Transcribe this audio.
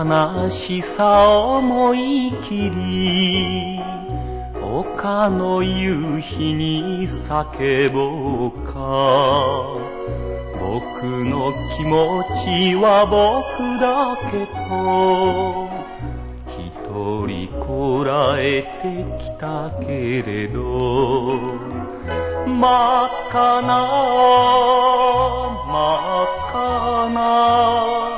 悲しさ思い切り丘の夕日に叫ぼうか。僕の気持ちは僕だけと一人こらえてきたけれど、真っ赤な真っ赤な